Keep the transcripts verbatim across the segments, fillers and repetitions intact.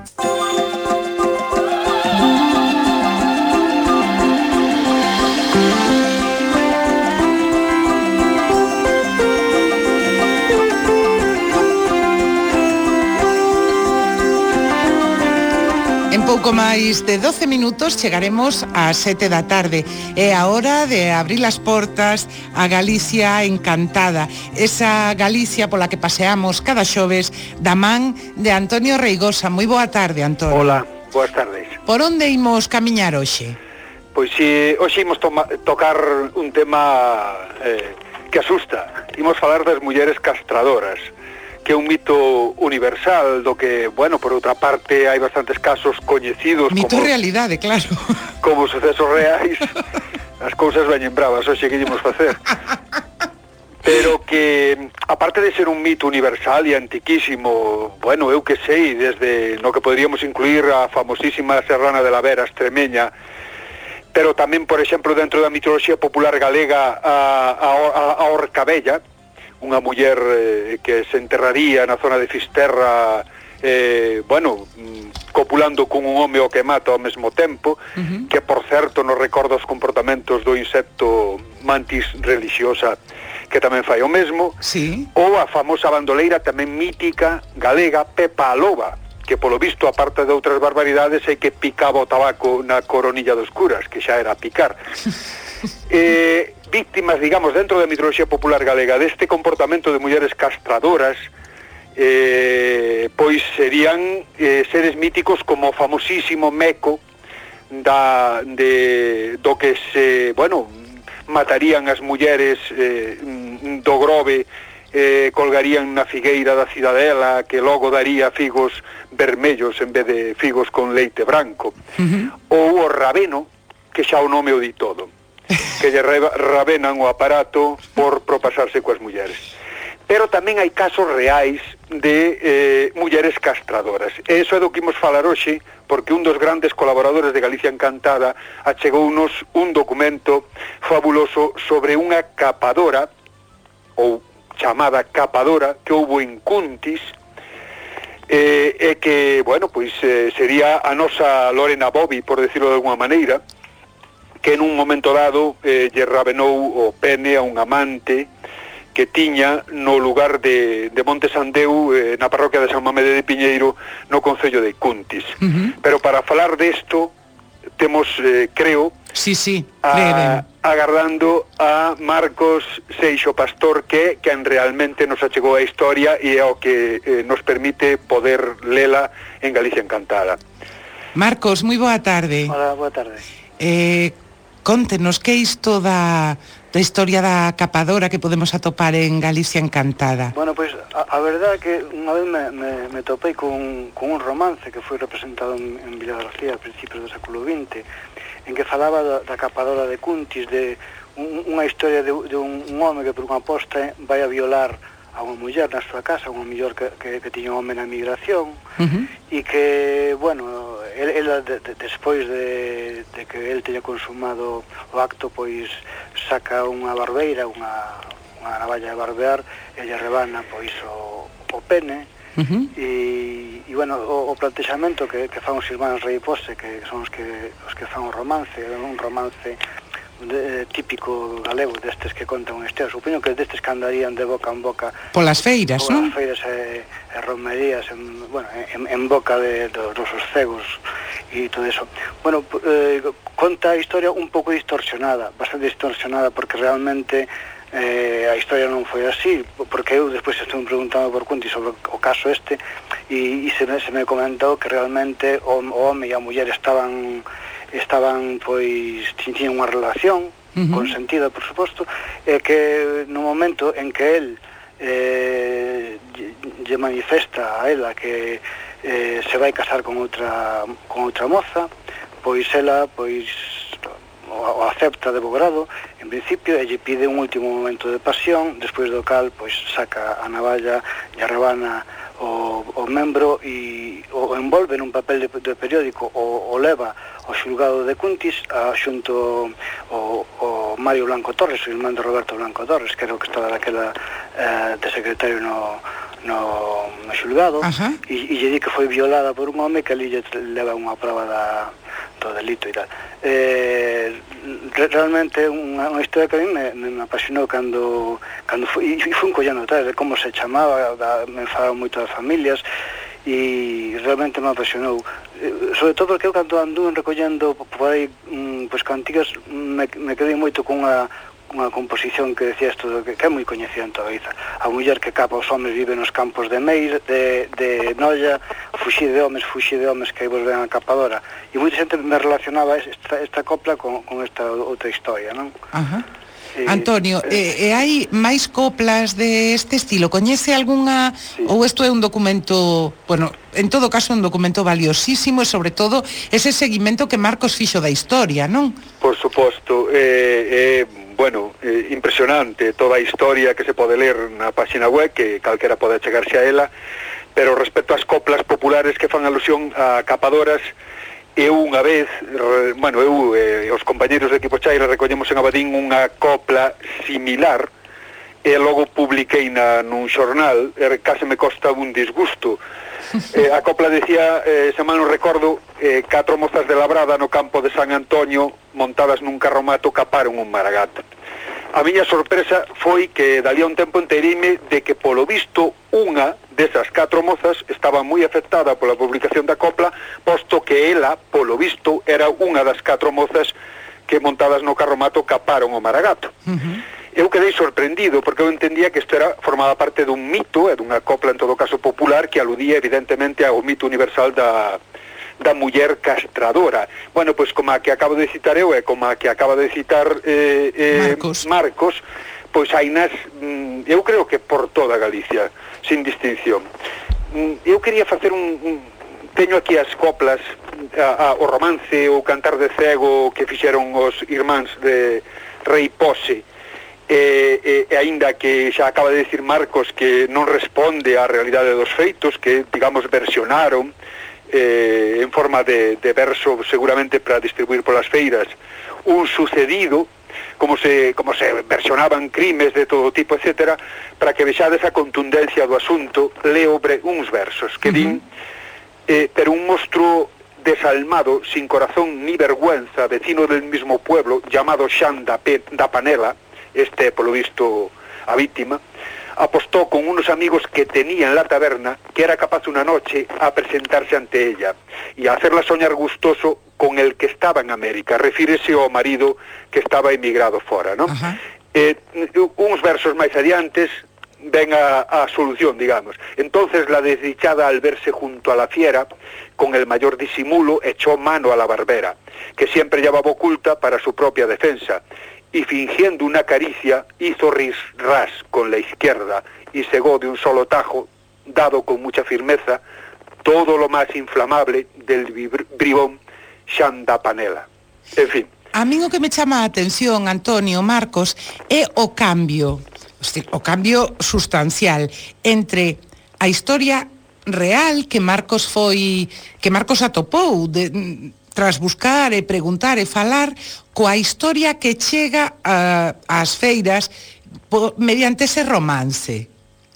Pouco máis de doce minutos chegaremos ás sete da tarde. É a hora de abrir as portas a Galicia encantada. Esa Galicia pola que paseamos cada xoves da man de Antonio Reigosa. Moi boa tarde, Antonio. Hola, boas tardes. Por onde imos camiñar hoxe? Pois si, hoxe imos toma, tocar un tema eh, que asusta. Imos falar das mulleres castradoras, que é un mito universal do que, bueno, por outra parte hai bastantes casos coñecidos mito como realidade, claro, como sucesos reais. As cousas veñen bravas, hoxe que ímos facer, pero que aparte de ser un mito universal e antiquísimo, bueno, eu que sei, desde no que podríamos incluir a famosísima Serrana de la Vera, extremeña, pero tamén, por exemplo, dentro da mitoloxía popular galega, a, a, a Orcabella, unha muller eh, que se enterraría na zona de Fisterra, eh, bueno, copulando con un home o que mata ao mesmo tempo, uh-huh. que, por certo, nos recorda os comportamentos do insecto mantis religiosa, que tamén fai o mesmo, sí. Ou a famosa bandoleira tamén mítica galega Pepa a Loba, que, polo visto, aparte de outras barbaridades, é que picaba o tabaco na coronilla dos curas, que xa era picar. eh... víctimas, digamos, dentro da mitoloxía popular galega deste comportamento de mulleres castradoras, eh, pois serían eh, seres míticos como o famosísimo Meco da, de, do que se, bueno, matarían as mulleres eh, do Grove, eh, colgarían na figueira da cidadela, que logo daría figos vermellos en vez de figos con leite branco. Uh-huh. Ou o Rabeno, que xa o nome o di todo, que lle rabenan o aparato por propasarse coas mulleres. Pero tamén hai casos reais de eh, mulleres castradoras. E iso é do que imos falar hoxe, porque un dos grandes colaboradores de Galicia Encantada achegounos un documento fabuloso sobre unha capadora, ou chamada capadora, que houbo en Cuntis, eh, e que, bueno, pois eh, sería a nosa Lorena Bobby, por decirlo de alguma maneira, que en un momento dado eh, lle rabenou o pene a un amante que tiña no lugar de, de Monte Sandeu, eh, na parroquia de San Mamede de Piñeiro, no concello de Cuntis. Uh-huh. Pero para falar desto, temos, eh, creo, sí, sí, a, agardando a Marcos Seixo Pastor, que quen realmente nos achegou a historia e é o que eh, nos permite poder lela en Galicia Encantada. Marcos, moi boa tarde. Hola, boa tarde. Eh... Contenos, que é isto da, da historia da capadora que podemos atopar en Galicia Encantada? Bueno, pois, pues, a, a verdade é que unha vez me, me, me topei con, con un romance que foi representado en, en Villa García a principios do século vinte, en que falaba da, da capadora de Cuntis, de un, unha historia de, de un, un home que por unha aposta vai a violar a unha muller na súa casa, unha muller que, que, que tiña un home na migración, uh-huh. e que, bueno, ela de, de, despois de, de que el teña consumado o acto, pois saca unha barbeira, unha, unha navalla de barbear, e lle rebana, pois, o, o pene, uh-huh. e, e, bueno, o, o plantexamento que, que fan os irmáns Reipose, que son os que, os que fan o romance, un romance De, típico galego, destes que contan unha historia, supoño que destes que andarían de boca en boca polas feiras, non? Polas feiras e, e romerías en, bueno, en, en boca de, de dos cegos e todo eso. Bueno, eh, conta a historia un pouco distorsionada, bastante distorsionada, porque realmente eh, a historia non foi así, porque eu despois estou preguntando por Cuntis sobre o caso este e, e se, me, se me comentou que realmente o, o home e a muller estaban estaban, pois, tiñan unha relación uh-huh. consentida, por suposto, e que no momento en que el eh, lle manifesta a ela que eh, se vai casar con outra con outra moza, pois ela, pois, o, o acepta de bo grado, en principio, e lle pide un último momento de pasión, despois do cal, pois, saca a navalla e a rebana o, o membro e o envolve nun papel de, de periódico, o, o leva ao xulgado de Cuntis a, xunto o, o Mario Blanco Torres, o irmán de Roberto Blanco Torres, que era o que estaba daquela eh, de secretario no, no, no xulgado, e, e lle di que foi violada por un home que ali lle leva unha prova da, do delito e tal. Eh, realmente unha, unha historia que a mí me, me apasionou cando, cando foi, e foi un collano atrás de como se chamaba, da, me falaban moito das familias, e realmente me apasionou, eh, sobre todo porque eu cando anduve recollendo por aí mm, pues, cantigas, me, me quedei moito cunha unha composición que decía isto que, que é moi coñecida en toda a Galiza: a muller que capa os homes vive nos campos de Meir, de, de Noia, fuxir de homes, fuxir de homes que aí volven a capadora, e moita xente me relacionaba esta, esta copla con, con esta outra historia, non? Ajá. Eh, Antonio, eh, eh, hai máis coplas de este estilo? Coñece algunha, sí, ou isto é un documento, bueno, en todo caso un documento valiosísimo e sobre todo ese seguimento que Marcos fixo da historia, non? Por suposto, eh, eh, bueno, eh, impresionante toda a historia que se pode ler na página web, que calquera pode chegarse a ela, pero respecto ás coplas populares que fan alusión a capadoras, eu unha vez, bueno, eu e eh, os compañeros do equipo Chaira recollemos en Abadín unha copla similar e logo publiquei na, nun xornal, e case me costa un disgusto. Eh, a copla decía, eh, se mal non recordo, eh, catro mozas de labrada no campo de San Antonio montadas nun carromato caparon un maragato. A miña sorpresa foi que dalí a un tempo enterime de que polo visto unha desas catro mozas estaba moi afectada pola publicación da copla, posto que ela, polo visto, era unha das catro mozas que montadas no carromato caparon o maragato. Uh-huh. Eu quedei sorprendido porque eu entendía que isto era formaba parte dun mito, e dunha copla en todo caso popular que aludía evidentemente ao mito universal da da muller castradora. Bueno, pois como a que acabo de citar eu e como a que acaba de citar eh, eh, Marcos, Marcos pois hai nas, mm, eu creo que por toda Galicia, sin distinción. Mm, eu quería facer un, un teño aquí as coplas, a, a, o romance, o cantar de cego que fixeron os irmáns de Rei Pose, e, e, e aínda que xa acaba de decir Marcos que non responde á realidade dos feitos, que, digamos, versionaron eh, en forma de, de verso seguramente para distribuir polas feiras un sucedido, como se, como se versionaban crimes de todo tipo, etcétera, para que vexades a contundencia do asunto, leo bre, uns versos que din, uh-huh. eh, pero un monstruo desalmado, sin corazón ni vergüenza, vecino del mismo pueblo, llamado Xan da, Pe, da Panela, este polo visto a víctima, apostó con unos amigos que tenía en la taberna que era capaz una noche a presentarse ante ella y a hacerla soñar gustoso con el que estaba en América. Refírese ao marido que estaba emigrado fora, ¿no? Uh-huh. Eh, uns versos máis adiantes ven a, a solución, digamos. Entonces la desdichada, al verse junto a la fiera, con el mayor disimulo echó mano a la barbera, que siempre llevaba oculta para su propia defensa, y fingiendo una caricia hizo ris-ras con la izquierda y cegó de un solo tajo, dado con mucha firmeza, todo lo más inflamable del bribón Xan da Panela. En fin. A mí o que me chama a atención, Antonio, Marcos, é o cambio, o cambio sustancial entre a historia real que Marcos foi, que Marcos atopou de, tras buscar e preguntar e falar, coa historia que chega a, ás feiras po, mediante ese romance.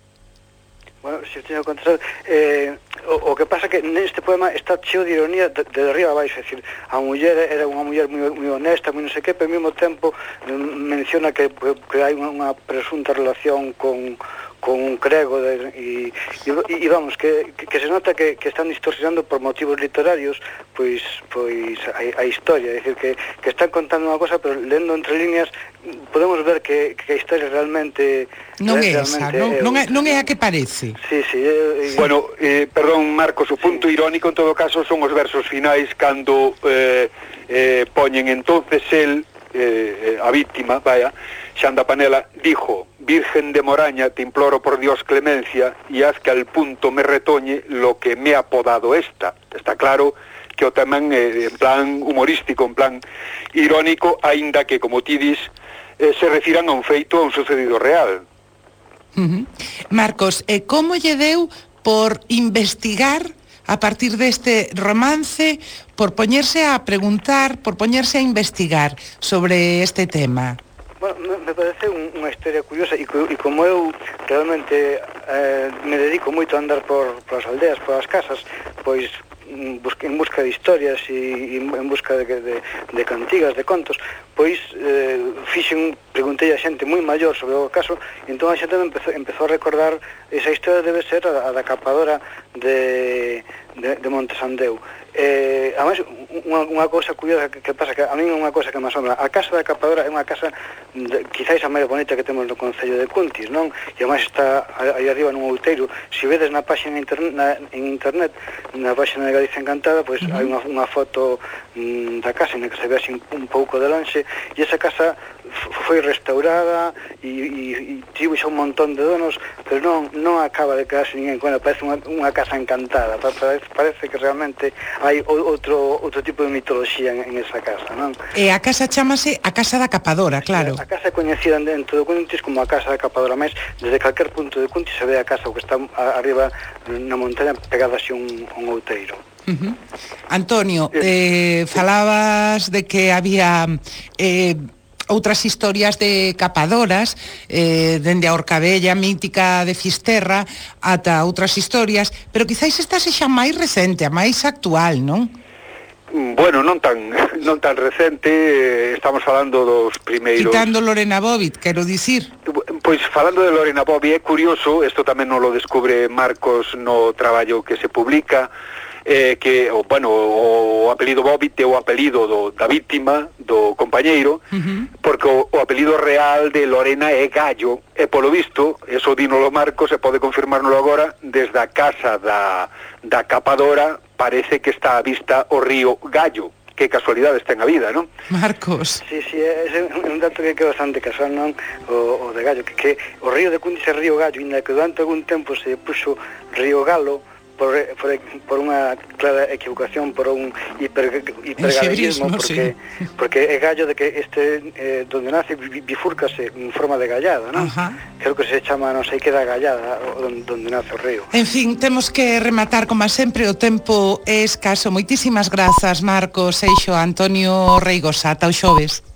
Bueno, se teño que contar, eh, o, o que pasa que neste poema está cheo de ironía de, de arriba abaixo, é dicir, a muller era unha muller moi, moi honesta, moi non sei que, pero ao mesmo tempo menciona que, que hai unha presunta relación con con un crego de, y, y, y vamos, que, que se nota que, que están distorsionando por motivos literarios pois pois a, a historia, é dicir, que, que están contando unha cosa, pero lendo entre líneas podemos ver que, que a historia realmente non é esa, non, non, é, non é a que parece. Sí, sí. Eh, bueno, eh, perdón, Marcos, o punto sí. irónico en todo caso son os versos finais cando eh, eh, poñen entonces el Eh, a víctima, vaya, Xan da Panela, dijo: Virgen de Moraña, te imploro por Dios clemencia y haz que al punto me retoñe lo que me ha podado esta. Está claro que o tamén eh, en plan humorístico, en plan irónico, aínda que, como ti dis, eh, se refiran a un feito, a un sucedido real. Uh-huh. Marcos, eh, como lle deu por investigar a partir deste romance, por poñerse a preguntar, por poñerse a investigar sobre este tema? Bueno, me, me parece un, unha historia curiosa e, e como eu realmente eh, me dedico moito a andar por, por as aldeas, por as casas, pois en busca, en busca de historias e en busca de, de, de cantigas, de contos, pois eh, fixen, preguntei a xente moi maior sobre o caso, e entón a xente me empezou, empezou a recordar esa historia debe ser a, a da capadora de, de, de Montesandeu. Eh, además, unha, unha cousa curiosa que, que pasa, que a mí é unha cousa que me asombra. A casa da capadora é unha casa de, quizáis a máis bonita que temos no concello de Cuntis, non? E además está aí arriba nun outeiro. Se vedes na página internet, na, en internet, na página de Galicia Encantada, pois pues, uh-huh. hai unha, unha foto mm, da casa na que se ve así un, un pouco de lonxe, e esa casa foi restaurada e, e, e tivo xa un montón de donos, pero non, non acaba de quedarse ninguén con ela. Parece unha, unha casa encantada, parece, parece que realmente hai outro outro tipo de mitoloxía en, en esa casa, non? E a casa chamase a Casa da Capadora, claro. A casa é coñecida dentro de Cuntis como a Casa da Capadora, mas desde calquer punto de Cuntis se ve a casa que está arriba na montaña pegada así un, un outeiro. Uh-huh. Antonio, eh, falabas de que había eh, outras historias de capadoras, eh, dende a Orcabella mítica de Fisterra ata outras historias, pero quizáis esta sexa máis recente, a máis actual, non? Bueno, non tan non tan recente, eh, estamos falando dos primeiros... Quitando Lorena Bobbitt, quero dicir. Pois falando de Lorena Bobbitt, é curioso, isto tamén non lo descubre Marcos no traballo que se publica, eh, que, o, bueno, o apelido Bobbitt é o apelido do, da víctima, do compañeiro, uh-huh. porque o, o apelido real de Lorena é Gallo, e polo visto, eso dínolo Marcos, e pode confirmárnoslo agora, desde a casa da, da capadora, parece que está a vista o río Gallo. Que casualidades ten a vida, non? Marcos. Sí, sí, é un dato que é bastante casual, non? O, o de Gallo, que, que o río de Cuntis é río Gallo, inda que durante algún tempo se puxo río Galo, por, por, por unha clara equivocación, por un hiper, hipergaleguismo, porque, sí. porque é gallo de que este, eh, donde nace, bifúrcase en forma de gallada, non? Ajá. Creo que se chama, non sei que da gallada, donde, donde nace o río. En fin, temos que rematar, como sempre, o tempo é escaso. Moitísimas grazas, Marcos Seixo, Antonio Reigosa, ata o xoves.